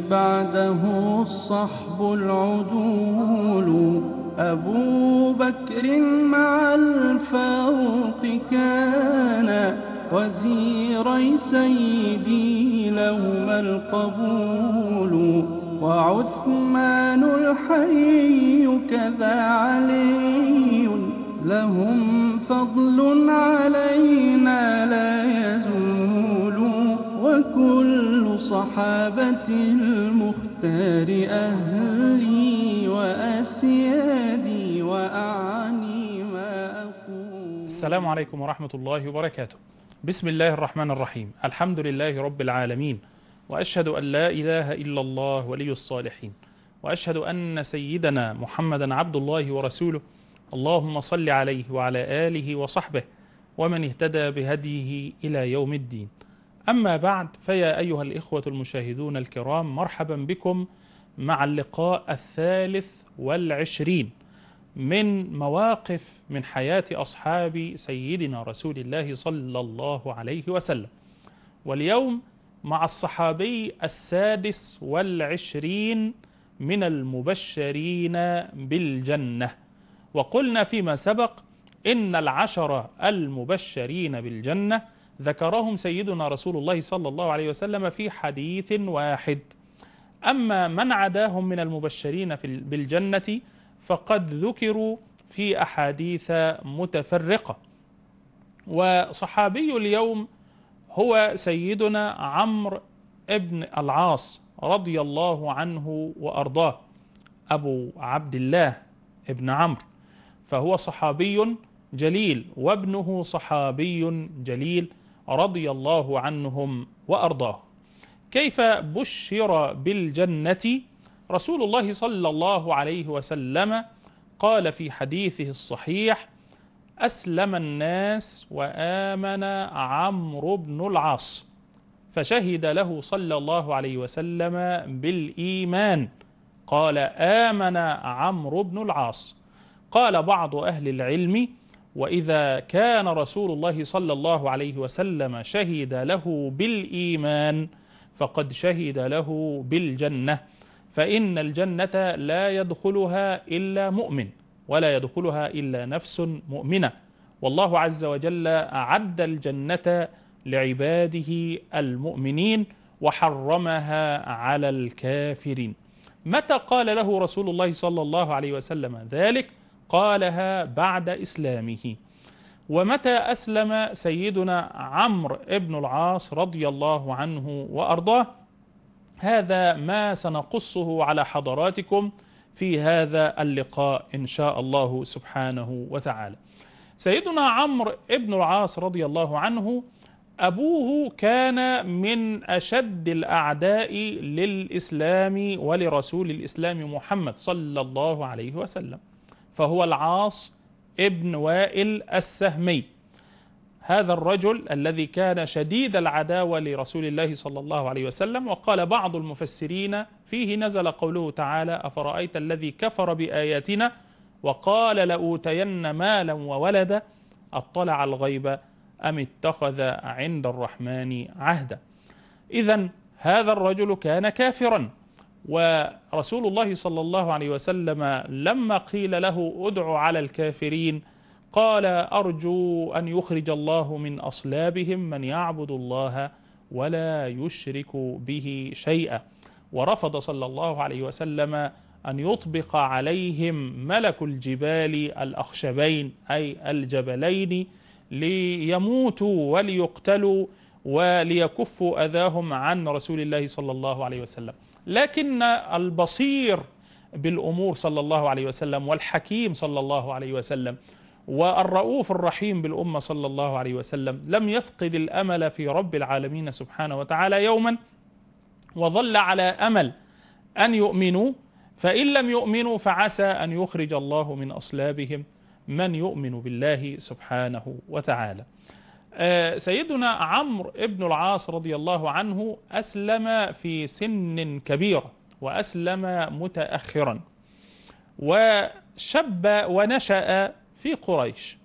بعده الصحب العدول. أبو بكر مع الفاروق كان وزيري سيدي لهما القبول. وعثمان الحي كذا علي لهم فضل علينا لا يزول. وكل صحابة المختار أهلي وأسيادي وأعني ما أقول. السلام عليكم ورحمة الله وبركاته. بسم الله الرحمن الرحيم. الحمد لله رب العالمين، وأشهد أن لا إله إلا الله ولي الصالحين، وأشهد أن سيدنا محمدا عبد الله ورسوله. اللهم صل عليه وعلى آله وصحبه ومن اهتدى بهديه إلى يوم الدين. أما بعد، فيا أيها الإخوة المشاهدون الكرام، مرحبا بكم مع اللقاء 23 من مواقف من حياة أصحاب سيدنا رسول الله صلى الله عليه وسلم. واليوم مع الصحابي 26 من المبشرين بالجنة. وقلنا فيما سبق إن 10 المبشرين بالجنة ذكرهم سيدنا رسول الله صلى الله عليه وسلم في حديث واحد. أما من عداهم من المبشرين بالجنة فقد ذكروا في أحاديث متفرقة. وصحابي اليوم هو سيدنا عمرو ابن العاص رضي الله عنه وأرضاه، أبو عبد الله ابن عمرو، فهو صحابي جليل وابنه صحابي جليل رضي الله عنهم وأرضاه. كيف بشر بالجنة؟ رسول الله صلى الله عليه وسلم قال في حديثه الصحيح: أسلم الناس وآمن عمرو بن العاص، فشهد له صلى الله عليه وسلم بالإيمان. قال: آمن عمرو بن العاص. قال بعض أهل العلم: وإذا كان رسول الله صلى الله عليه وسلم شهد له بالإيمان فقد شهد له بالجنة، فإن الجنة لا يدخلها إلا مؤمن، ولا يدخلها إلا نفس مؤمنة، والله عز وجل أعد الجنة لعباده المؤمنين وحرمها على الكافرين. متى قال له رسول الله صلى الله عليه وسلم ذلك؟ قالها بعد إسلامه. ومتى أسلم سيدنا عمرو بن العاص رضي الله عنه وأرضاه؟ هذا ما سنقصه على حضراتكم في هذا اللقاء إن شاء الله سبحانه وتعالى. سيدنا عمرو بن العاص رضي الله عنه أبوه كان من أشد الأعداء للإسلام ولرسول الإسلام محمد صلى الله عليه وسلم، فهو العاص ابن وائل السهمي. هذا الرجل الذي كان شديد العداوة لرسول الله صلى الله عليه وسلم. وقال بعض المفسرين فيه نزل قوله تعالى: أفرأيت الذي كفر بآياتنا وقال لأوتين مالا وولدا أطلع الغيب أم اتخذ عند الرحمن عهدا. إذن هذا الرجل كان كافرا، ورسول الله صلى الله عليه وسلم لما قيل له ادع على الكافرين قال: أرجو أن يخرج الله من أصلابهم من يعبد الله ولا يشرك به شيئا. ورفض صلى الله عليه وسلم أن يطبق عليهم ملك الجبال الأخشبين أي الجبلين ليموتوا وليقتلوا وليكفوا أذاهم عن رسول الله صلى الله عليه وسلم. لكن البصير بالأمور صلى الله عليه وسلم والحكيم صلى الله عليه وسلم والرؤوف الرحيم بالأمة صلى الله عليه وسلم لم يفقد الأمل في رب العالمين سبحانه وتعالى يوما، وظل على أمل أن يؤمنوا، فإن لم يؤمنوا فعسى أن يخرج الله من أصلابهم من يؤمن بالله سبحانه وتعالى. سيدنا عمرو بن العاص رضي الله عنه أسلم في سن كبير وأسلم متأخرا، وشب ونشأ في قريش.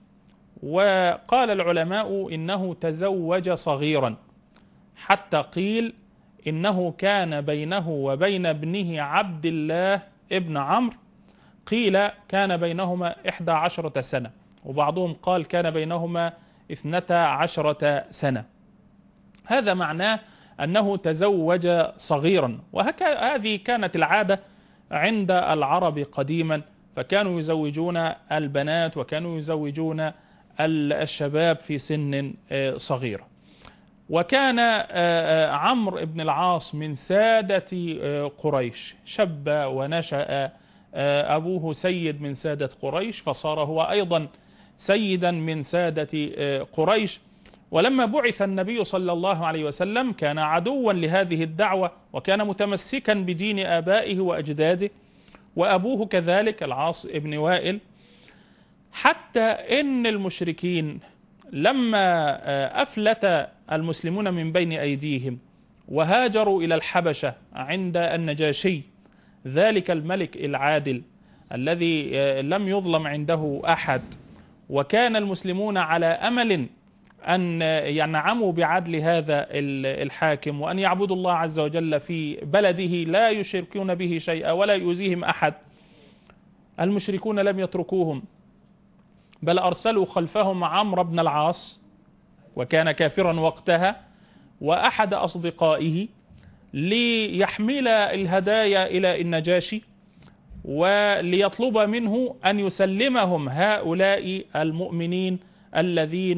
وقال العلماء إنه تزوج صغيرا، حتى قيل إنه كان بينه وبين ابنه عبد الله ابن عمرو، قيل كان بينهما 11 سنة، وبعضهم قال كان بينهما 12 سنة. هذا معناه أنه تزوج صغيرا، وهذه كانت العادة عند العرب قديما، فكانوا يزوجون البنات وكانوا يزوجون الشباب في سن صغيرة. وكان عمرو بن العاص من سادة قريش، شب ونشأ أبوه سيد من سادة قريش، فصار هو أيضا سيدا من سادة قريش. ولما بعث النبي صلى الله عليه وسلم كان عدوا لهذه الدعوة، وكان متمسكا بدين آبائه وأجداده، وأبوه كذلك العاص ابن وائل، حتى إن المشركين لما أفلت المسلمون من بين أيديهم وهاجروا إلى الحبشة عند النجاشي، ذلك الملك العادل الذي لم يظلم عنده أحد، وكان المسلمون على أمل أن ينعموا بعدل هذا الحاكم، وأن يعبدوا الله عز وجل في بلده لا يشركون به شيئا ولا يؤذيهم أحد. المشركون لم يتركوهم، بل أرسلوا خلفهم عمرو بن العاص، وكان كافرا وقتها، وأحد أصدقائه، ليحمل الهدايا إلى النجاشي، وليطلب منه أن يسلمهم هؤلاء المؤمنين الذين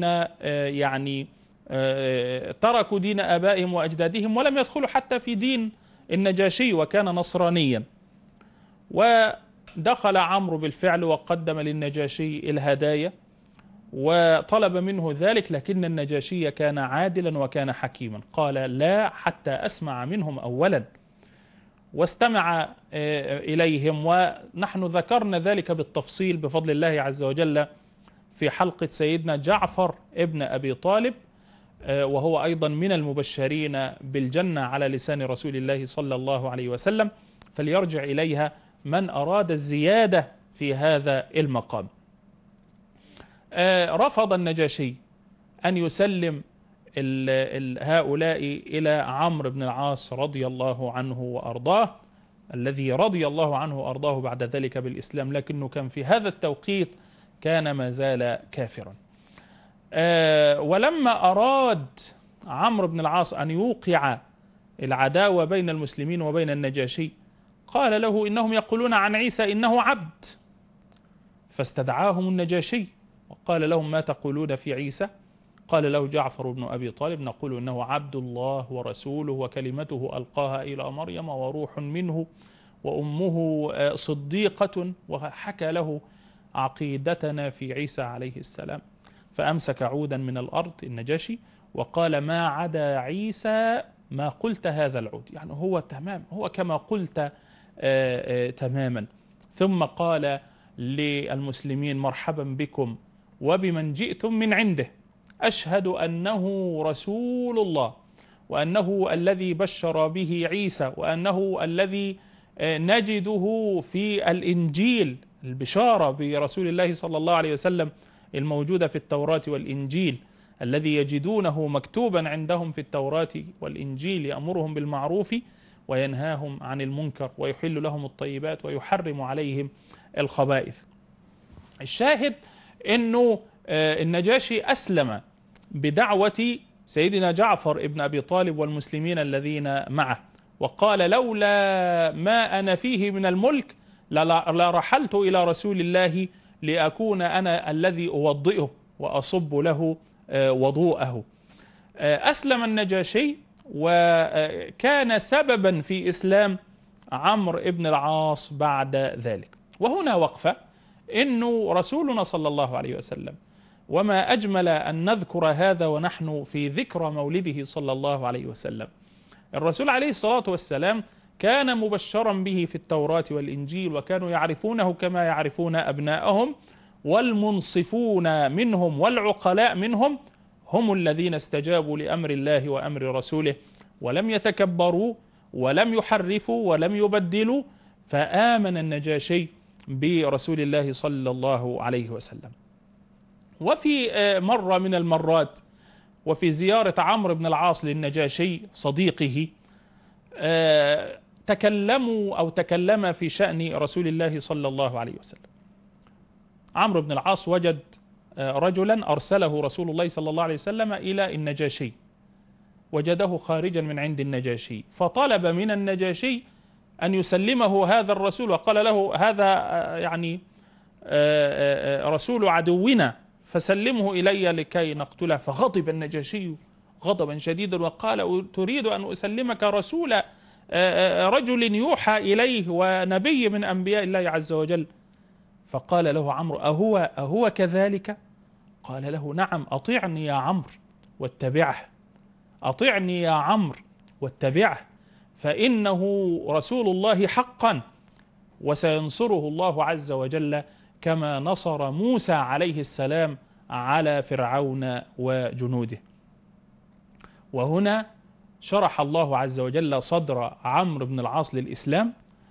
تركوا دين آبائهم وأجدادهم ولم يدخلوا حتى في دين النجاشي، وكان نصرانيا. ودخل عمرو بالفعل وقدم للنجاشي الهدايا وطلب منه ذلك، لكن النجاشي كان عادلا وكان حكيما، قال لا حتى أسمع منهم أولا، واستمع إليهم. ونحن ذكرنا ذلك بالتفصيل بفضل الله عز وجل في حلقة سيدنا جعفر ابن أبي طالب، وهو أيضا من المبشرين بالجنة على لسان رسول الله صلى الله عليه وسلم، فليرجع إليها من أراد الزيادة في هذا المقام. رفض النجاشي أن يسلم هؤلاء إلى عمرو بن العاص رضي الله عنه وأرضاه، الذي رضي الله عنه وأرضاه بعد ذلك بالإسلام، لكنه كان في هذا التوقيت كان ما زال كافرا. ولما أراد عمرو بن العاص أن يوقع العداوة بين المسلمين وبين النجاشي، قال له إنهم يقولون عن عيسى إنه عبد، فاستدعاهم النجاشي وقال لهم ما تقولون في عيسى؟ قال له جعفر بن أبي طالب نقول إنه عبد الله ورسوله وكلمته ألقاها إلى مريم وروح منه وأمه صديقة، وحكى له عقيدتنا في عيسى عليه السلام. فأمسك عودا من الأرض النجاشي وقال ما عدا عيسى ما قلت هذا العود، يعني هو تمام، هو كما قلت تماما. ثم قال للمسلمين مرحبا بكم وبمن جئتم من عنده، أشهد أنه رسول الله، وأنه الذي بشر به عيسى، وأنه الذي نجده في الإنجيل، البشارة برسول الله صلى الله عليه وسلم الموجودة في التوراة والإنجيل، الذي يجدونه مكتوبا عندهم في التوراة والإنجيل، يأمرهم بالمعروف وينهاهم عن المنكر ويحل لهم الطيبات ويحرم عليهم الخبائث. الشاهد أنه النجاشي أسلم بدعوة سيدنا جعفر ابن أبي طالب والمسلمين الذين معه، وقال لولا ما أنا فيه من الملك لرحلت إلى رسول الله لأكون أنا الذي أوضئه وأصب له وضوءه. أسلم النجاشي وكان سببا في إسلام عمرو ابن العاص بعد ذلك. وهنا وقفة، إنه رسولنا صلى الله عليه وسلم، وما أجمل أن نذكر هذا ونحن في ذكرى مولده صلى الله عليه وسلم. الرسول عليه الصلاة والسلام كان مبشرا به في التوراة والإنجيل، وكانوا يعرفونه كما يعرفون أبناءهم، والمنصفون منهم والعقلاء منهم هم الذين استجابوا لأمر الله وأمر رسوله، ولم يتكبروا ولم يحرفوا ولم يبدلوا، فآمن النجاشي برسول الله صلى الله عليه وسلم. وفي مرة من المرات، وفي زيارة عمرو بن العاص للنجاشي صديقه، تكلموا أو تكلم في شأن رسول الله صلى الله عليه وسلم. عمرو بن العاص وجد رجلا أرسله رسول الله صلى الله عليه وسلم إلى النجاشي، وجده خارجا من عند النجاشي، فطلب من النجاشي أن يسلمه هذا الرسول، وقال له هذا يعني رسول عدونا فسلمه إلي لكي نقتله. فغضب النجاشي غضبا شديدا وقال تريد أن أسلمك رسول رجل يوحى إليه ونبي من أنبياء الله عز وجل؟ فقال له عمرو أهو كذلك؟ قال له نعم، أطيعني يا عمرو واتبعه، أطيعني يا عمرو واتبعه، فإنه رسول الله حقا، وسينصره الله عز وجل كما نصر موسى عليه السلام على فرعون وجنوده. وهنا شرح الله عز وجل صدر عمرو بن العاص للإسلام،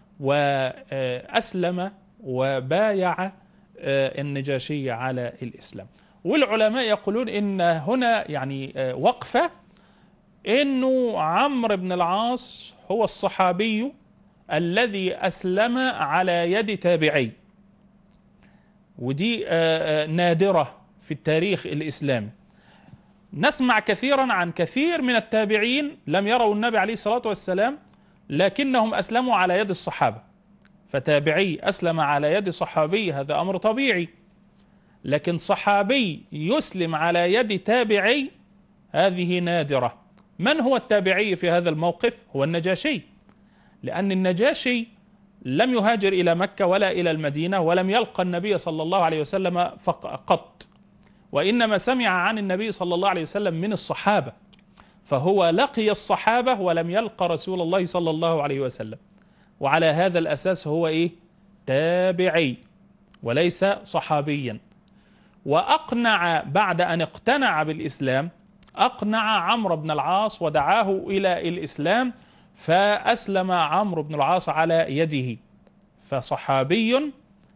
وأسلم وبايع النجاشي على الإسلام. والعلماء يقولون إن هنا يعني وقفة، إنه عمرو بن العاص هو الصحابي الذي أسلم على يد تابعي، ودي نادرة في التاريخ الإسلامي. نسمع كثيرا عن كثير من التابعين لم يروا النبي عليه الصلاة والسلام، لكنهم أسلموا على يد الصحابة. فتابعي أسلم على يد صحابي هذا أمر طبيعي، لكن صحابي يسلم على يد تابعي هذه نادرة. من هو التابعي في هذا الموقف؟ هو النجاشي، لأن النجاشي لم يهاجر إلى مكة ولا إلى المدينة، ولم يلقى النبي صلى الله عليه وسلم قط، وإنما سمع عن النبي صلى الله عليه وسلم من الصحابة، فهو لقي الصحابة ولم يلقى رسول الله صلى الله عليه وسلم، وعلى هذا الأساس هو تابعي وليس صحابيا. وأقنع بعد أن اقتنع بالإسلام، أقنع عمرو بن العاص ودعاه إلى الإسلام، فأسلم عمرو بن العاص على يده. فصحابي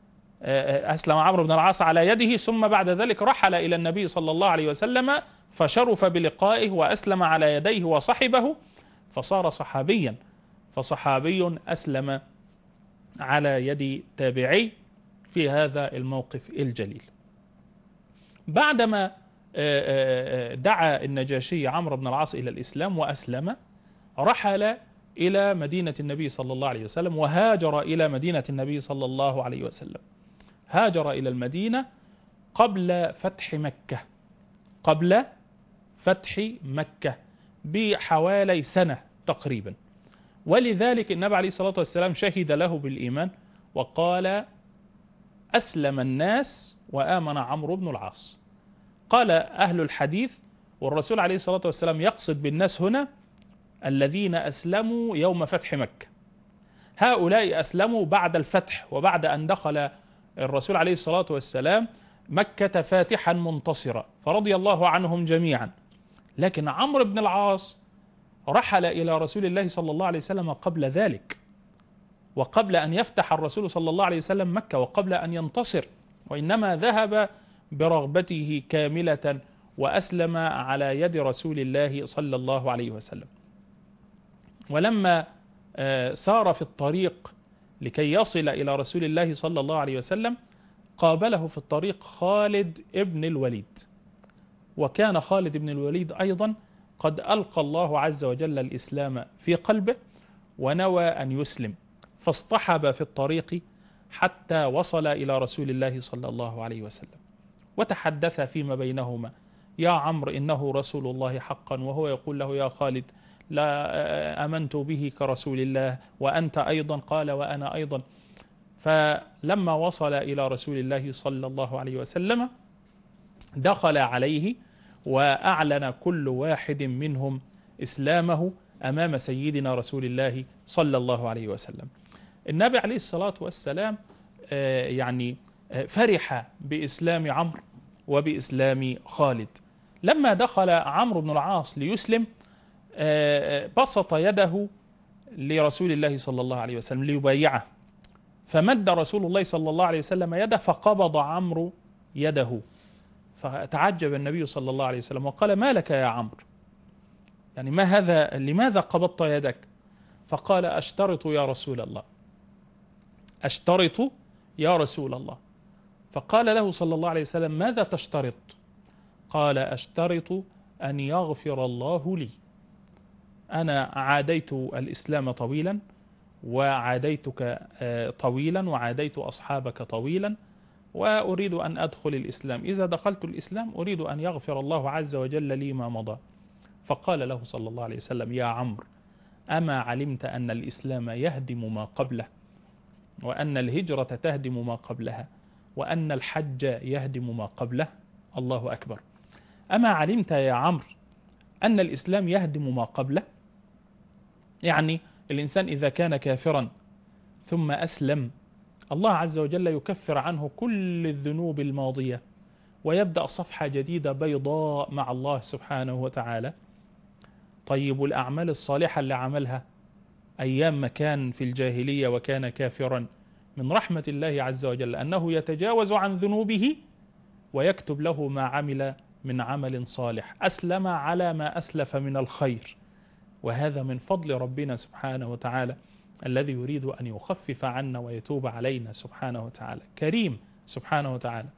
أسلم عمرو بن العاص على يده، ثم بعد ذلك رحل إلى النبي صلى الله عليه وسلم فشرف بلقائه وأسلم على يديه وصحبه فصار صحابيا. فصحابي أسلم على يد تابعي في هذا الموقف الجليل. بعدما دعا النجاشي عمرو بن العاص إلى الإسلام وأسلم، رحل إلى مدينة النبي صلى الله عليه وسلم، وهاجر إلى مدينة النبي صلى الله عليه وسلم. هاجر إلى المدينة قبل فتح مكة، قبل فتح مكة بحوالي سنة تقريبا. ولذلك النبي عليه الصلاة والسلام شهد له بالإيمان وقال أسلم الناس وآمن عمرو بن العاص. قال أهل الحديث، والرسول عليه الصلاة والسلام يقصد بالناس هنا الذين أسلموا يوم فتح مكة. هؤلاء أسلموا بعد الفتح، وبعد أن دخل الرسول عليه الصلاة والسلام مكة فاتحا منتصرا، فرضي الله عنهم جميعا. لكن عمرو بن العاص رحل إلى رسول الله صلى الله عليه وسلم قبل ذلك، وقبل أن يفتح الرسول صلى الله عليه وسلم مكة، وقبل أن ينتصر، وإنما ذهب برغبته كاملة وأسلم على يد رسول الله صلى الله عليه وسلم. ولما سار في الطريق لكي يصل إلى رسول الله صلى الله عليه وسلم، قابله في الطريق خالد ابن الوليد، وكان خالد بن الوليد أيضا قد ألقى الله عز وجل الإسلام في قلبه ونوى أن يسلم، فاصطحب في الطريق حتى وصل إلى رسول الله صلى الله عليه وسلم، وتحدث فيما بينهما: يا عمرو إنه رسول الله حقا، وهو يقول له: يا خالد لا أمنت به كرسول الله، وأنت أيضا؟ قال: وأنا أيضا. فلما وصل إلى رسول الله صلى الله عليه وسلم دخل عليه، وأعلن كل واحد منهم إسلامه أمام سيدنا رسول الله صلى الله عليه وسلم. النبي عليه الصلاة والسلام يعني فرح بإسلام عمرو وبإسلام خالد. لما دخل عمرو بن العاص ليسلم بسط يده لرسول الله صلى الله عليه وسلم ليبايعه، فمد رسول الله صلى الله عليه وسلم يده فقبض عمرو يده، فتعجب النبي صلى الله عليه وسلم وقال: ما لك يا عمرو؟ يعني ما هذا؟ لماذا قبضت يدك؟ فقال أشترط يا رسول الله، أشترط يا رسول الله. فقال له صلى الله عليه وسلم ماذا تشترط؟ قال أشترط أن يغفر الله لي، أنا عاديت الإسلام طويلا وعاديتك طويلا وعاديت أصحابك طويلا، وأريد أن أدخل الإسلام، إذا دخلت الإسلام أريد أن يغفر الله عز وجل لي ما مضى. فقال له صلى الله عليه وسلم يا عمرو أما علمت أن الإسلام يهدم ما قبله، وأن الهجرة تهدم ما قبلها، وأن الحج يهدم ما قبله؟ الله أكبر. أما علمت يا عمرو أن الإسلام يهدم ما قبله؟ يعني الإنسان إذا كان كافرا ثم أسلم، الله عز وجل يكفر عنه كل الذنوب الماضية ويبدأ صفحة جديدة بيضاء مع الله سبحانه وتعالى. طيب الأعمال الصالحة اللي عملها أيام ما كان في الجاهلية وكان كافرا، من رحمة الله عز وجل أنه يتجاوز عن ذنوبه ويكتب له ما عمل من عمل صالح، أسلم على ما أسلف من الخير، وهذا من فضل ربنا سبحانه وتعالى الذي يريد أن يخفف عنا ويتوب علينا سبحانه وتعالى، كريم سبحانه وتعالى.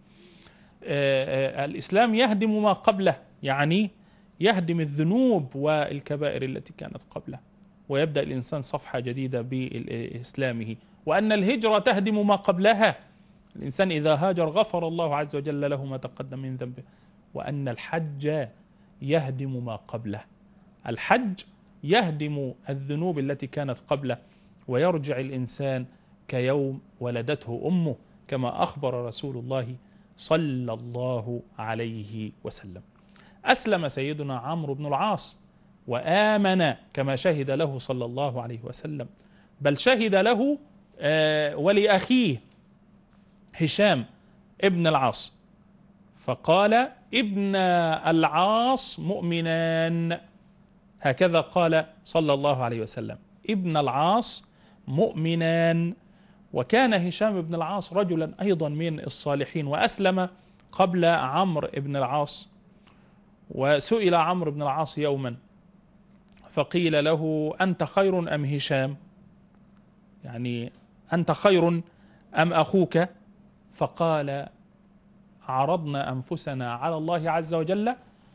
الإسلام يهدم ما قبله، يعني يهدم الذنوب والكبائر التي كانت قبله، ويبدأ الإنسان صفحة جديدة بإسلامه. وأن الهجرة تهدم ما قبلها، الإنسان إذا هاجر غفر الله عز وجل له ما تقدم من ذنبه. وأن الحج يهدم ما قبله، الحج يهدم الذنوب التي كانت قبله، ويرجع الإنسان كيوم ولدته أمه، كما أخبر رسول الله صلى الله عليه وسلم. أسلم سيدنا عمرو بن العاص وآمن كما شهد له صلى الله عليه وسلم، بل شهد له ولأخيه هشام ابن العاص، فقال ابن العاص مؤمنان، هكذا قال صلى الله عليه وسلم، ابن العاص مؤمنان. وكان هشام بن العاص رجلا أيضا من الصالحين، وأسلم قبل عمرو بن العاص. وسئل عمرو بن العاص يوما فقيل له أنت خير أم هشام، يعني أنت خير أم أخوك؟ فقال عرضنا أنفسنا على الله عز وجل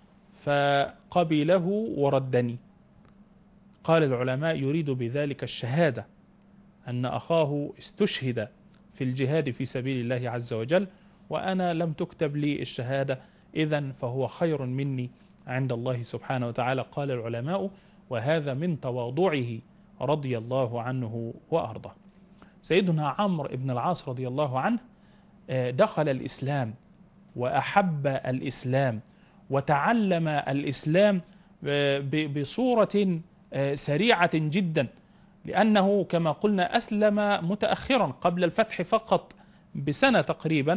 فقبله وردني. قال العلماء يريد بذلك الشهادة، أن أخاه استشهد في الجهاد في سبيل الله عز وجل، وأنا لم تكتب لي الشهادة، إذن فهو خير مني عند الله سبحانه وتعالى. قال العلماء وهذا من تواضعه رضي الله عنه وأرضاه. سيدنا عمرو بن العاص رضي الله عنه دخل الإسلام وأحب الإسلام وتعلم الإسلام بصورة سريعة جدا، لأنه كما قلنا أسلم متأخرا قبل الفتح فقط بسنة تقريبا،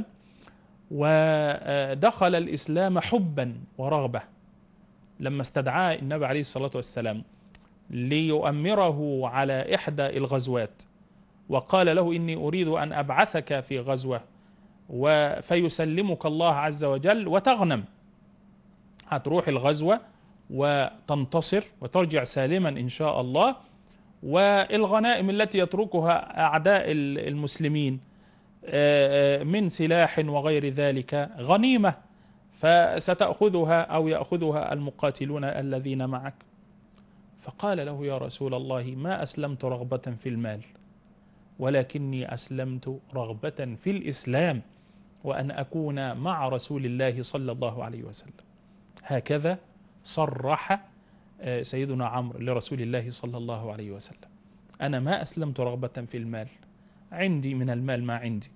ودخل الإسلام حبا ورغبة. لما استدعاه النبي عليه الصلاة والسلام ليؤمره على إحدى الغزوات وقال له إني أريد أن أبعثك في غزوة فيسلمك الله عز وجل وتغنم، هتروح الغزوة وتنتصر وترجع سالما إن شاء الله، والغنائم التي يتركها أعداء المسلمين من سلاح وغير ذلك غنيمة، فستأخذها أو يأخذها المقاتلون الذين معك. فقال له يا رسول الله ما أسلمت رغبة في المال، ولكني أسلمت رغبة في الإسلام وأن أكون مع رسول الله صلى الله عليه وسلم. هكذا صرح سيدنا عمرو لرسول الله صلى الله عليه وسلم، أنا ما أسلمت رغبة في المال، عندي من المال ما عندي،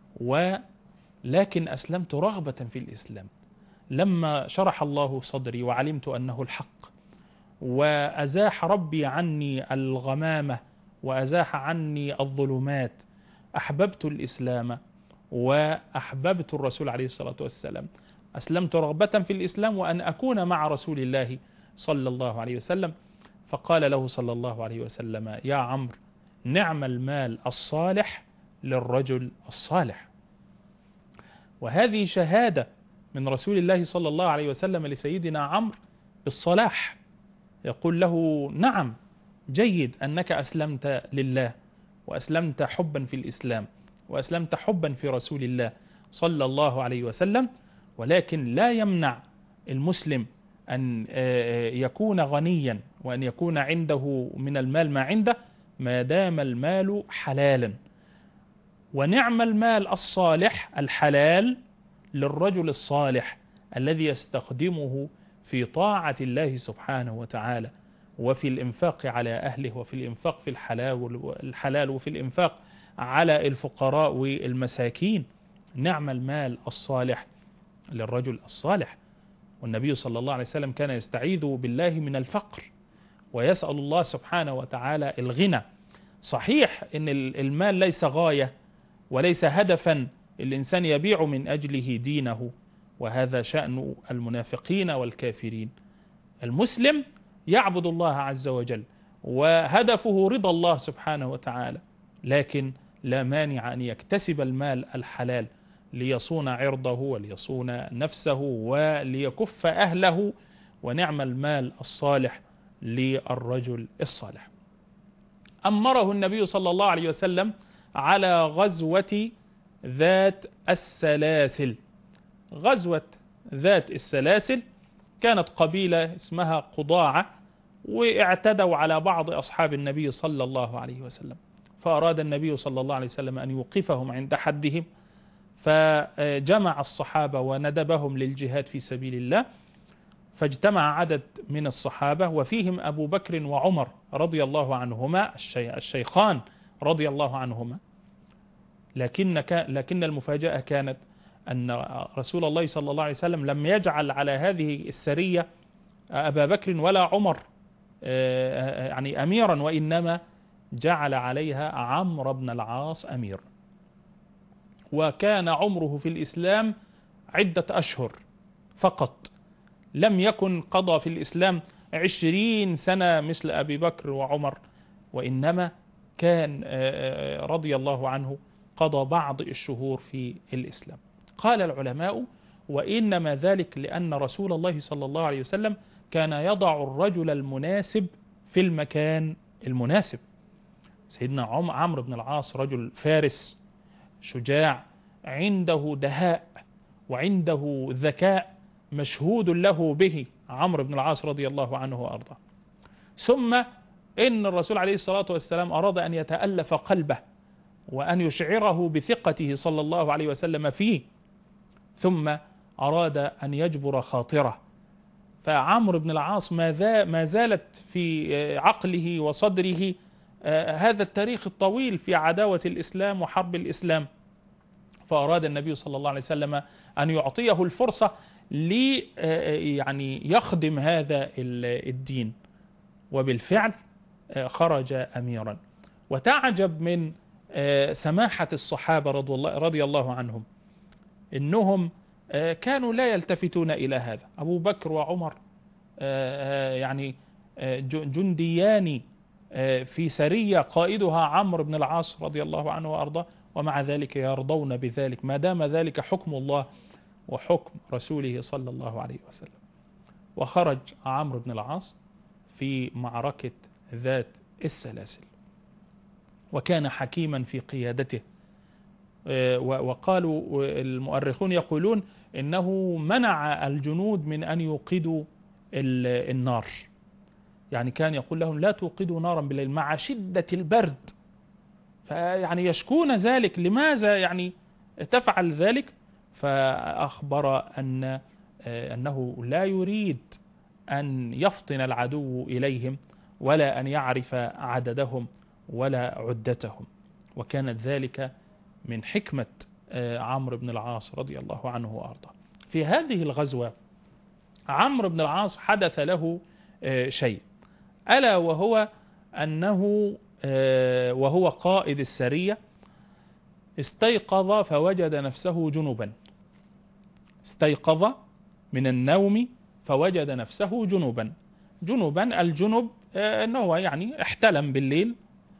ولكن أسلمت رغبة في الإسلام. لما شرح الله صدري وعلمت أنه الحق، وأزاح ربي عني الغمامة وأزاح عني الظلمات، أحببت الإسلام وأحببت الرسول عليه الصلاة والسلام. أسلمت رغبة في الإسلام وأن أكون مع رسول الله صلى الله عليه وسلم. فقال له صلى الله عليه وسلم يا عمرو نعم المال الصالح للرجل الصالح. وهذه شهادة من رسول الله صلى الله عليه وسلم لسيدنا عمرو بالصلاح، يقول له نعم جيد أنك أسلمت لله، وأسلمت حبا في الإسلام، وأسلمت حبا في رسول الله صلى الله عليه وسلم، ولكن لا يمنع المسلم أن يكون غنيا وأن يكون عنده من المال ما عنده، ما دام المال حلالا. ونعم المال الصالح الحلال للرجل الصالح الذي يستخدمه في طاعة الله سبحانه وتعالى، وفي الإنفاق على أهله، وفي الإنفاق في الحلال، وفي الإنفاق على الفقراء والمساكين. نعم المال الصالح للرجل الصالح. والنبي صلى الله عليه وسلم كان يستعيذ بالله من الفقر، ويسأل الله سبحانه وتعالى الغنى. صحيح أن المال ليس غاية وليس هدفا الإنسان يبيع من أجله دينه، وهذا شأن المنافقين والكافرين. المسلم يعبد الله عز وجل وهدفه رضا الله سبحانه وتعالى، لكن لا مانع أن يكتسب المال الحلال ليصون عرضه وليصون نفسه وليكف أهله. ونعم المال الصالح للرجل الصالح. أمره النبي صلى الله عليه وسلم على غزوة ذات السلاسل. غزوة ذات السلاسل كانت قبيلة اسمها قضاعة، واعتدوا على بعض أصحاب النبي صلى الله عليه وسلم، فأراد النبي صلى الله عليه وسلم أن يوقفهم عند حدهم، فجمع الصحابة وندبهم للجهاد في سبيل الله. فاجتمع عدد من الصحابة وفيهم أبو بكر وعمر رضي الله عنهما، الشيخان رضي الله عنهما. لكن المفاجأة كانت أن رسول الله صلى الله عليه وسلم لم يجعل على هذه السرية أبا بكر ولا عمر يعني أميرا، وإنما جعل عليها عمرو بن العاص أمير. وكان عمره في الإسلام عدة أشهر فقط، لم يكن قضى في الإسلام 20 سنة مثل أبي بكر وعمر، وإنما كان رضي الله عنه قضى بعض الشهور في الإسلام. قال العلماء: وإنما ذلك لأن رسول الله صلى الله عليه وسلم كان يضع الرجل المناسب في المكان المناسب. سيدنا عمرو بن العاص رجل فارس شجاع، عنده دهاء وعنده ذكاء مشهود له به عمرو بن العاص رضي الله عنه وأرضاه. ثم إن الرسول عليه الصلاة والسلام أراد أن يتألف قلبه وأن يشعره بثقته صلى الله عليه وسلم فيه، ثم أراد أن يجبر خاطره. فعمرو بن العاص ما زالت في عقله وصدره هذا التاريخ الطويل في عداوة الإسلام وحرب الإسلام، فأراد النبي صلى الله عليه وسلم أن يعطيه الفرصة يعني يخدم هذا الدين. وبالفعل خرج أميرا. وتعجب من سماحة الصحابة رضي الله عنهم، إنهم كانوا لا يلتفتون إلى هذا. أبو بكر وعمر يعني جنديان في سرية قائدها عمرو بن العاص رضي الله عنه وأرضاه، ومع ذلك يرضون بذلك ما دام ذلك حكم الله وحكم رسوله صلى الله عليه وسلم. وخرج عمرو بن العاص في معركة ذات السلاسل، وكان حكيما في قيادته. وقالوا المؤرخون يقولون إنه منع الجنود من أن يوقدوا النار، يعني كان يقول لهم لا توقدوا نارا بالليل مع شدة البرد، فيعني يشكون ذلك، لماذا يعني تفعل ذلك؟ فأخبر أنه لا يريد أن يفطن العدو إليهم ولا أن يعرف عددهم ولا عدتهم. وكانت ذلك من حكمة عمرو بن العاص رضي الله عنه وأرضاه. في هذه الغزوة عمرو بن العاص حدث له شيء، ألا وهو أنه وهو قائد السرية استيقظ فوجد نفسه جنبا. استيقظ من النوم فوجد نفسه جنبا. الجنب أنه يعني احتلم بالليل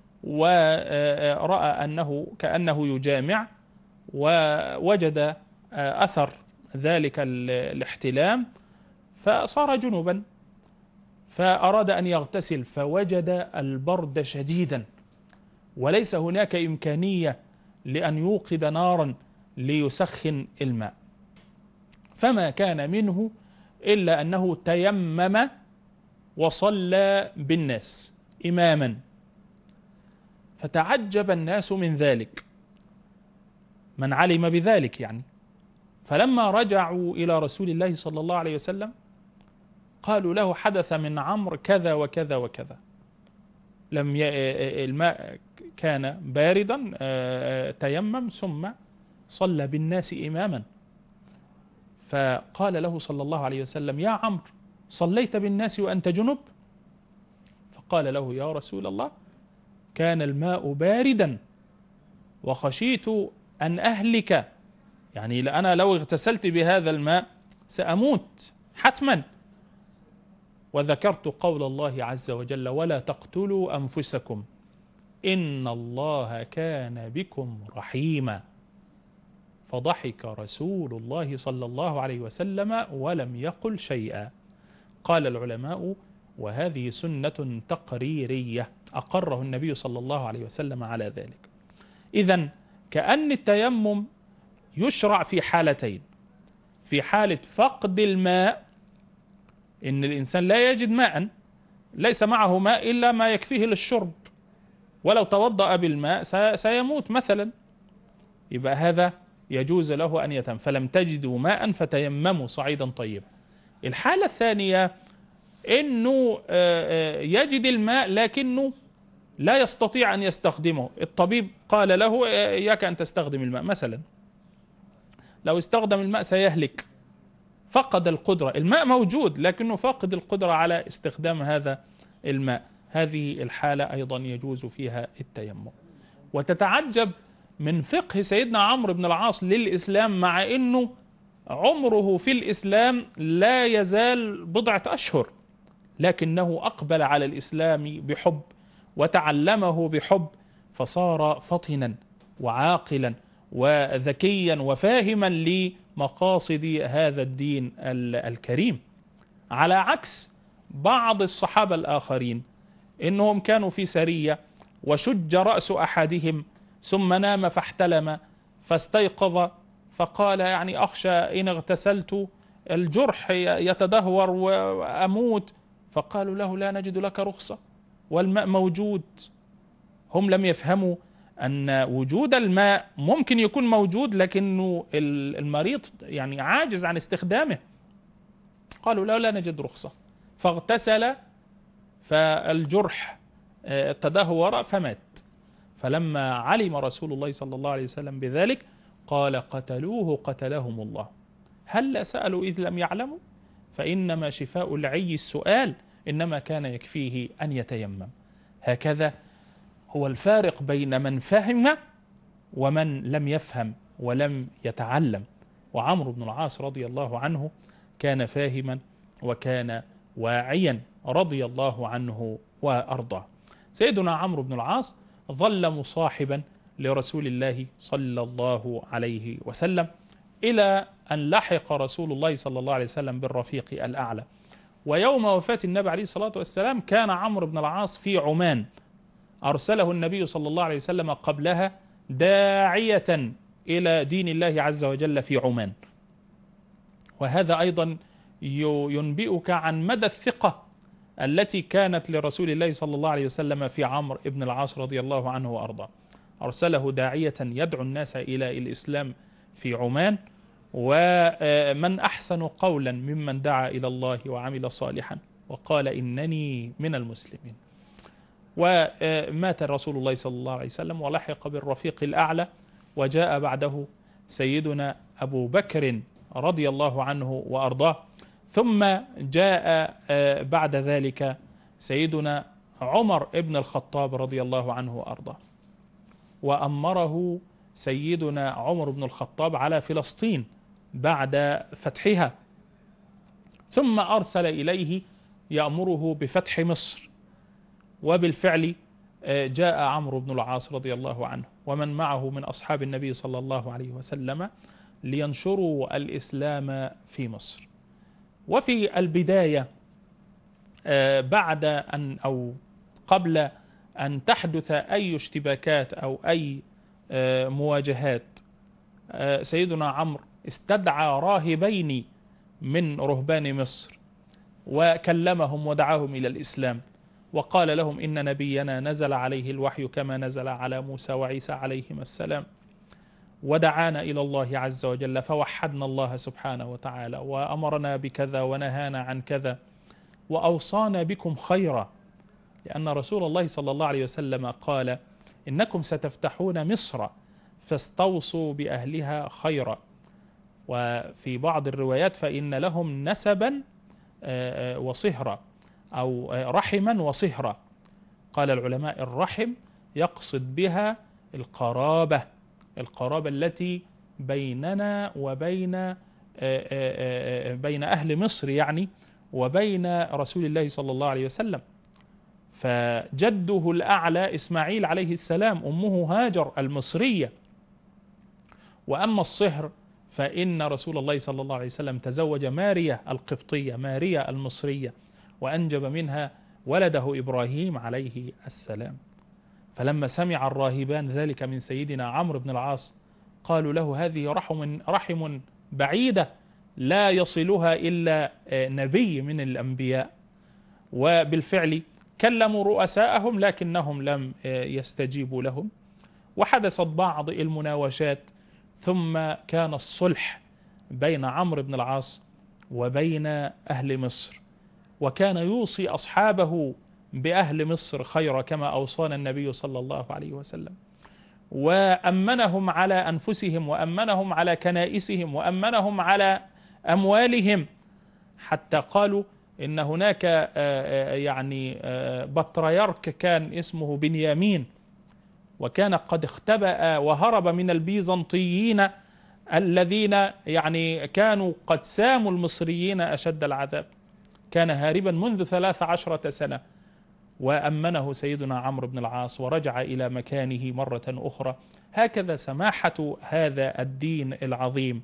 ورأى أنه كأنه يجامع، ووجد أثر ذلك الاحتلام فصار جنبا. فأراد أن يغتسل فوجد البرد شديدا، وليس هناك إمكانية لأن يوقد نارا ليسخن الماء، فما كان منه إلا أنه تيمم وصلى بالناس إماما. فتعجب الناس من ذلك، من علم بذلك يعني. فلما رجعوا إلى رسول الله صلى الله عليه وسلم قالوا له حدث من عمرو كذا وكذا وكذا، الماء كان باردا تيمم ثم صلى بالناس إماما. فقال له صلى الله عليه وسلم: يا عمرو، صليت بالناس وأنت جنب؟ فقال له: يا رسول الله، كان الماء باردا وخشيت أن أهلك، يعني أنا لو اغتسلت بهذا الماء سأموت حتما. وذكرت قول الله عز وجل: ولا تقتلوا أنفسكم إن الله كان بكم رحيما. فضحك رسول الله صلى الله عليه وسلم ولم يقل شيئا. قال العلماء: وهذه سنة تقريرية أقره النبي صلى الله عليه وسلم على ذلك. إذن كأن التيمم يشرع في حالتين: في حالة فقد الماء، إن الإنسان لا يجد ماء، ليس معه ماء إلا ما يكفيه للشرب، ولو توضأ بالماء سيموت مثلا، يبقى هذا يجوز له أن يتيمم. فلم تجدوا ماء فتيمموا صعيدا طيبا. الحالة الثانية إنه يجد الماء لكنه لا يستطيع أن يستخدمه، الطبيب قال له: إياك أن تستخدم الماء مثلا، لو استخدم الماء سيهلك، فقد القدرة، الماء موجود لكنه فاقد القدرة على استخدام هذا الماء. هذه الحالة أيضا يجوز فيها التيمم. وتتعجب من فقه سيدنا عمرو بن العاص للإسلام، مع أنه عمره في الإسلام لا يزال بضعة أشهر، لكنه أقبل على الإسلام بحب وتعلمه بحب، فصار فطنا وعاقلا وذكيا وفاهما لمقاصد هذا الدين الكريم، على عكس بعض الصحابة الآخرين، إنهم كانوا في سرية وشج رأس أحدهم ثم نام فاحتلم فاستيقظ فقال: يعني أخشى إن اغتسلت الجرح يتدهور وأموت. فقالوا له: لا نجد لك رخصة والماء موجود. هم لم يفهموا أن وجود الماء ممكن يكون موجود لكنه المريض يعني عاجز عن استخدامه. قالوا: لا نجد رخصة، فاغتسل فالجرح تدهور فمات. فلما علم رسول الله صلى الله عليه وسلم بذلك قال: قتلوه قتلهم الله. هل سألوا إذ لم يعلموا؟ فإنما شفاء العي السؤال، إنما كان يكفيه أن يتيمم. هكذا هو الفارق بين من فهم ومن لم يفهم ولم يتعلم. وعمرو بن العاص رضي الله عنه كان فاهما وكان واعيا رضي الله عنه وأرضاه. سيدنا عمرو بن العاص ظل مصاحبا لرسول الله صلى الله عليه وسلم إلى أن لحق رسول الله صلى الله عليه وسلم بالرفيق الأعلى. ويوم وفاة النبي عليه الصلاة والسلام كان عمرو بن العاص في عمان، أرسله النبي صلى الله عليه وسلم قبلها داعية إلى دين الله عز وجل في عمان. وهذا أيضا ينبئك عن مدى الثقة التي كانت لرسول الله صلى الله عليه وسلم في عمرو بن العاص رضي الله عنه وأرضاه. أرسله داعية يدعو الناس إلى الإسلام في عمان، ومن أحسن قولا ممن دعا إلى الله وعمل صالحا وقال إنني من المسلمين. ومات رسول الله صلى الله عليه وسلم ولحق بالرفيق الأعلى، وجاء بعده سيدنا أبو بكر رضي الله عنه وأرضاه، ثم جاء بعد ذلك سيدنا عمر ابن الخطاب رضي الله عنه وأرضاه. وأمره سيدنا عمر بن الخطاب على فلسطين بعد فتحها، ثم أرسل إليه يأمره بفتح مصر. وبالفعل جاء عمرو بن العاص رضي الله عنه ومن معه من أصحاب النبي صلى الله عليه وسلم لينشروا الإسلام في مصر. وفي البداية بعد أن أو قبل أن تحدث أي اشتباكات أو أي مواجهات، سيدنا عمرو استدعى راهبين من رهبان مصر وكلمهم ودعاهم إلى الإسلام، وقال لهم إن نبينا نزل عليه الوحي كما نزل على موسى وعيسى عليهما السلام، ودعانا إلى الله عز وجل فوحدنا الله سبحانه وتعالى، وأمرنا بكذا ونهانا عن كذا، وأوصانا بكم خيرا، لأن رسول الله صلى الله عليه وسلم قال إنكم ستفتحون مصر فاستوصوا بأهلها خيرا. وفي بعض الروايات فإن لهم نسبا وصهرا أو رحما وصهرا. قال العلماء الرحم يقصد بها القرابة التي بيننا وبين بين أهل مصر يعني وبين رسول الله صلى الله عليه وسلم. فجده الأعلى إسماعيل عليه السلام، أمه هاجر المصرية. وأما الصهر فإن رسول الله صلى الله عليه وسلم تزوج ماريا القبطية، ماريا المصرية، وأنجب منها ولده إبراهيم عليه السلام. فلما سمع الراهبان ذلك من سيدنا عمرو بن العاص قالوا له هذه رحم بعيدة لا يصلها إلا نبي من الأنبياء. وبالفعل كلموا رؤساءهم لكنهم لم يستجيبوا لهم، وحدثت بعض المناوشات، ثم كان الصلح بين عمرو بن العاص وبين أهل مصر، وكان يوصي أصحابه بأهل مصر خيرا كما أوصانا النبي صلى الله عليه وسلم، وأمنهم على أنفسهم وأمنهم على كنائسهم وأمنهم على أموالهم، حتى قالوا إن هناك يعني بطريرك كان اسمه بنيامين، وكان قد اختبأ وهرب من البيزنطيين الذين يعني كانوا قد ساموا المصريين أشد العذاب، كان هاربا منذ 13 سنة، وأمنه سيدنا عمرو بن العاص ورجع إلى مكانه مرة أخرى. هكذا سماحة هذا الدين العظيم.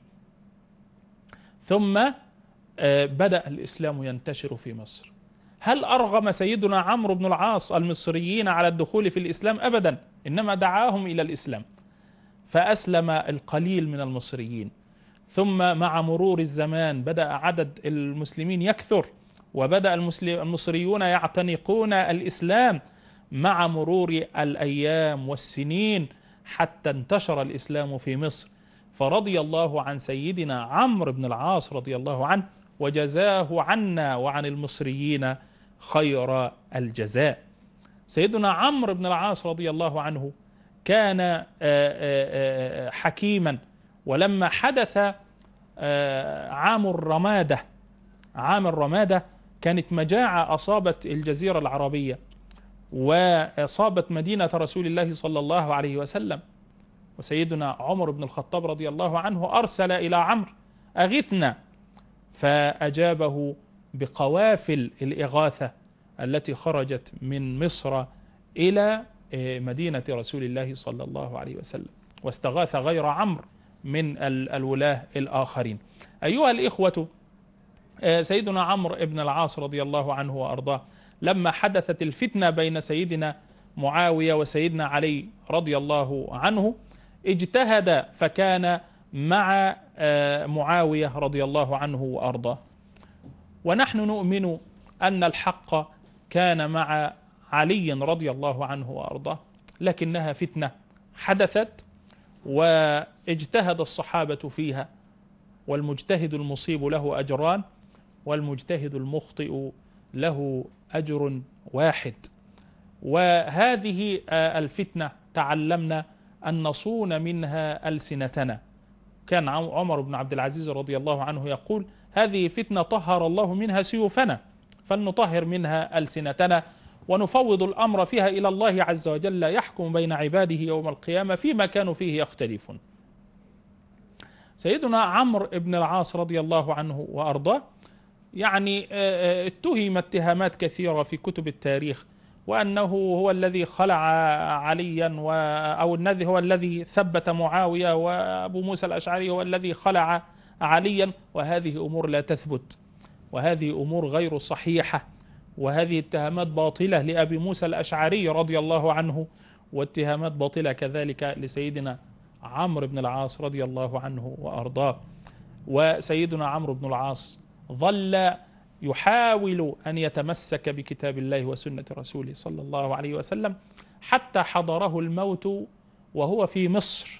ثم بدأ الإسلام ينتشر في مصر. هل أرغم سيدنا عمرو بن العاص المصريين على الدخول في الإسلام؟ أبدا، إنما دعاهم إلى الإسلام، فأسلم القليل من المصريين. ثم مع مرور الزمان بدأ عدد المسلمين يكثر، وبدأ المصريون يعتنقون الإسلام مع مرور الأيام والسنين، حتى انتشر الإسلام في مصر. فرضي الله عن سيدنا عمرو بن العاص رضي الله عنه، وجزاه عنا وعن المصريين خير الجزاء. سيدنا عمرو بن العاص رضي الله عنه كان حكيما، ولما حدث عام الرمادة كانت مجاعة أصابت الجزيرة العربية وأصابت مدينة رسول الله صلى الله عليه وسلم، وسيدنا عمر بن الخطاب رضي الله عنه أرسل إلى عمرو أغثنا، فأجابه بقوافل الإغاثة التي خرجت من مصر إلى مدينة رسول الله صلى الله عليه وسلم، واستغاث غير عمرو من الولاة الآخرين. أيها الإخوة، سيدنا عمرو بن العاص رضي الله عنه وأرضاه لما حدثت الفتنة بين سيدنا معاوية وسيدنا علي رضي الله عنه اجتهد فكان مع معاوية رضي الله عنه وأرضاه، ونحن نؤمن أن الحق كان مع علي رضي الله عنه وأرضاه، لكنها فتنة حدثت واجتهد الصحابة فيها، والمجتهد المصيب له أجران، والمجتهد المخطئ له أجر واحد. وهذه الفتنة تعلمنا أن نصون منها ألسنتنا. كان عمر بن عبد العزيز رضي الله عنه يقول هذه فتنة طهر الله منها سيوفنا، فلنطهر منها ألسنتنا ونفوض الأمر فيها إلى الله عز وجل يحكم بين عباده يوم القيامة فيما كانوا فيه يختلفون. سيدنا عمرو بن العاص رضي الله عنه وأرضاه يعني اتهم اتهامات كثيرة في كتب التاريخ، وأنه هو الذي خلع عليا أو الذي هو الذي ثبت معاوية، وأبو موسى الأشعري هو الذي خلع عليا، وهذه أمور لا تثبت، وهذه أمور غير صحيحة، وهذه اتهامات باطلة لأبي موسى الأشعري رضي الله عنه، واتهامات باطلة كذلك لسيدنا عمرو بن العاص رضي الله عنه وأرضاه. وسيدنا عمرو بن العاص ظل يحاول أن يتمسك بكتاب الله وسنة رسوله صلى الله عليه وسلم حتى حضره الموت وهو في مصر،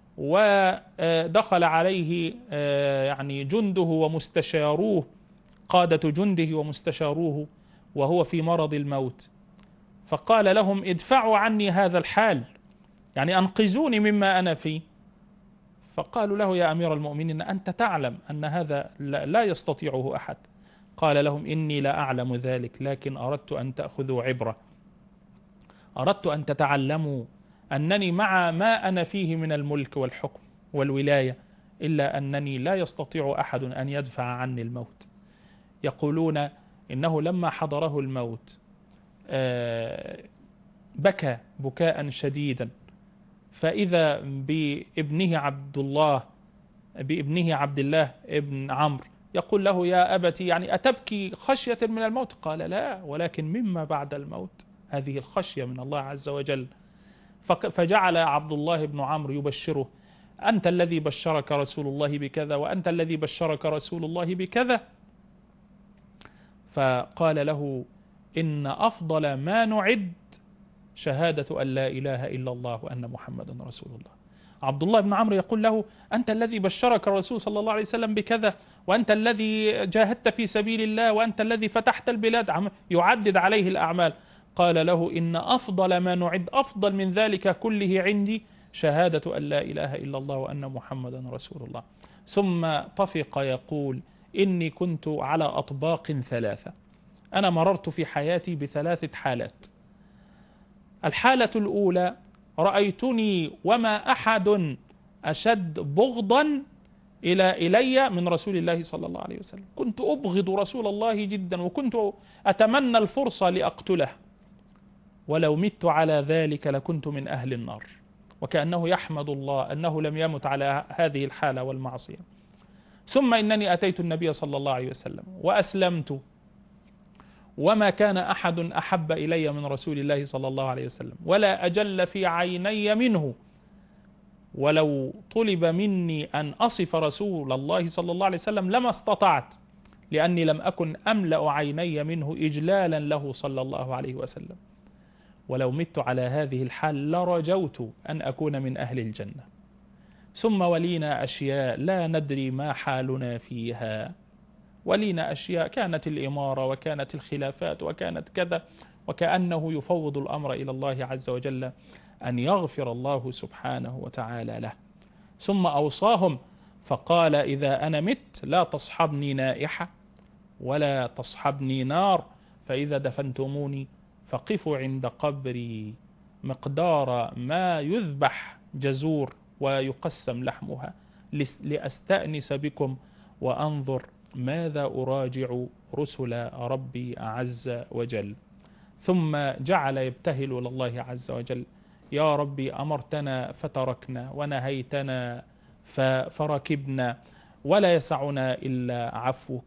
ودخل عليه يعني جنده ومستشاروه، قادة جنده ومستشاروه، وهو في مرض الموت، فقال لهم ادفعوا عني هذا الحال، يعني أنقذوني مما أنا فيه. فقالوا له يا أمير المؤمنين أنت تعلم أن هذا لا يستطيعه أحد. قال لهم إني لا أعلم ذلك، لكن أردت أن تأخذوا عبرة، أردت أن تتعلموا أنني مع ما أنا فيه من الملك والحكم والولاية، إلا أنني لا يستطيع أحد أن يدفع عني الموت. يقولون إنه لما حضره الموت بكى بكاء شديدا، فإذا بابنه عبد الله ابن عمرو يقول له يا أبتي يعني أتبكي خشية من الموت؟ قال لا، ولكن مما بعد الموت، هذه الخشية من الله عز وجل. فجعل عبد الله بن عمرو يبشره أنت الذي بشرك رسول الله بكذا، وأنت الذي بشرك رسول الله بكذا. فقال له إن أفضل ما نعد شهادة أن لا إله إلا الله وأن محمدا رسول الله. عبد الله بن عمرو يقول له أنت الذي بشرك الرسول صلى الله عليه وسلم بكذا، وأنت الذي جاهدت في سبيل الله، وأنت الذي فتحت البلاد، يعدد عليه الأعمال. قال له إن أفضل ما نعد، أفضل من ذلك كله عندي شهادة أن لا إله إلا الله وأن محمدا رسول الله. ثم طفق يقول إني كنت على أطباق ثلاثة، أنا مررت في حياتي بثلاثة حالات. الحالة الأولى رأيتني وما أحد أشد بغضا إلي من رسول الله صلى الله عليه وسلم، كنت أبغض رسول الله جدا، وكنت أتمنى الفرصة لأقتله، ولو مت على ذلك لكنت من أهل النار، وكأنه يحمد الله أنه لم يمت على هذه الحالة والمعصية. ثم إنني أتيت النبي صلى الله عليه وسلم وأسلمت، وما كان أحد أحب إلي من رسول الله صلى الله عليه وسلم، ولا أجل في عيني منه، ولو طلب مني أن أصف رسول الله صلى الله عليه وسلم لما استطعت، لأني لم أكن أملأ عيني منه إجلالا له صلى الله عليه وسلم. ولو مت على هذه الحال لرجوت أن أكون من أهل الجنة. ثم ولينا أشياء لا ندري ما حالنا فيها، ولينا أشياء كانت الإمارة وكانت الخلافات وكانت كذا، وكأنه يفوض الأمر إلى الله عز وجل أن يغفر الله سبحانه وتعالى له. ثم أوصاهم فقال إذا أنا مت لا تصحبني نائحة ولا تصحبني نار، فإذا دفنتموني فقفوا عند قبري مقدار ما يذبح جزور ويقسم لحمها، لأستأنس بكم وأنظر ماذا أراجع رسل ربي عز وجل. ثم جعل يبتهل إلى الله عز وجل يا ربي أمرتنا فتركنا، ونهيتنا فركبنا، ولا يسعنا إلا عفوك،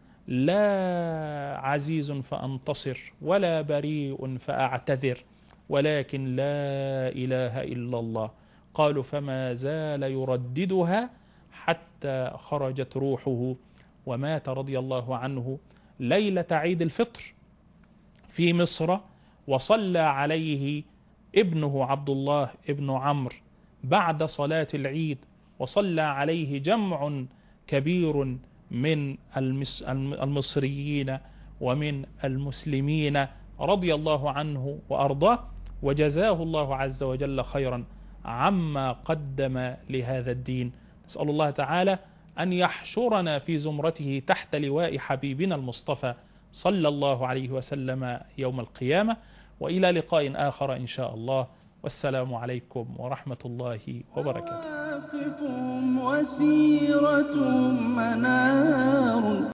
لا عزيز فأنتصر ولا بريء فأعتذر، ولكن لا إله إلا الله. قالوا فما زال يرددها حتى خرجت روحه، ومات رضي الله عنه ليلة عيد الفطر في مصر، وصلى عليه ابنه عبد الله ابن عمرو بعد صلاة العيد، وصلى عليه جمع كبير من المصريين ومن المسلمين رضي الله عنه وأرضاه، وجزاه الله عز وجل خيرا عما قدم لهذا الدين. نسأل الله تعالى أن يحشرنا في زمرته تحت لواء حبيبنا المصطفى صلى الله عليه وسلم يوم القيامة. وإلى لقاء آخر إن شاء الله، والسلام عليكم ورحمة الله وبركاته. وسيرة منار